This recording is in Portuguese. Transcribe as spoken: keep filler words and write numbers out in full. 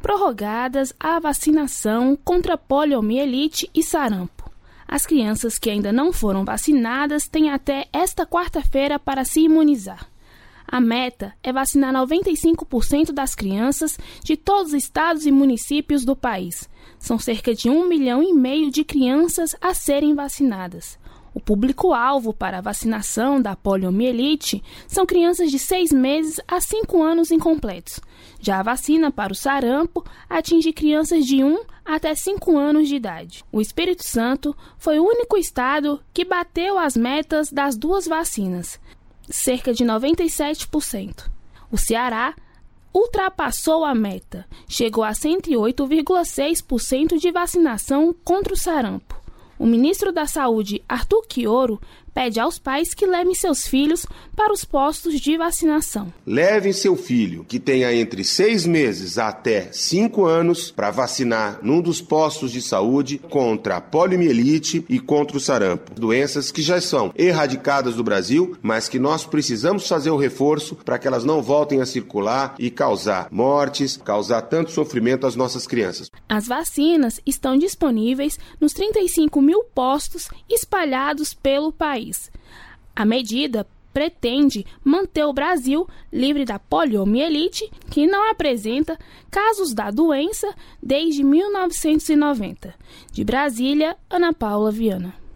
prorrogadas a vacinação contra poliomielite e sarampo. As crianças que ainda não foram vacinadas têm até esta quarta-feira para se imunizar. A meta é vacinar noventa e cinco por cento das crianças de todos os estados e municípios do país. São cerca de um milhão e meio de crianças a serem vacinadas. O público-alvo para a vacinação da poliomielite são crianças de seis meses a cinco anos incompletos. Já a vacina para o sarampo atinge crianças de um até cinco anos de idade. O Espírito Santo foi o único estado que bateu as metas das duas vacinas, cerca de noventa e sete por cento. O Ceará ultrapassou a meta, chegou a cento e oito vírgula seis por cento de vacinação contra o sarampo. O ministro da Saúde, Arthur Quioro, pede aos pais que levem seus filhos para os postos de vacinação. Levem seu filho, que tenha entre seis meses até cinco anos, para vacinar num dos postos de saúde contra a poliomielite e contra o sarampo. Doenças que já são erradicadas do Brasil, mas que nós precisamos fazer o reforço para que elas não voltem a circular e causar mortes, causar tanto sofrimento às nossas crianças. As vacinas estão disponíveis nos trinta e cinco mil postos espalhados pelo país. A medida pretende manter o Brasil livre da poliomielite, que não apresenta casos da doença desde mil novecentos e noventa. De Brasília, Ana Paula Viana.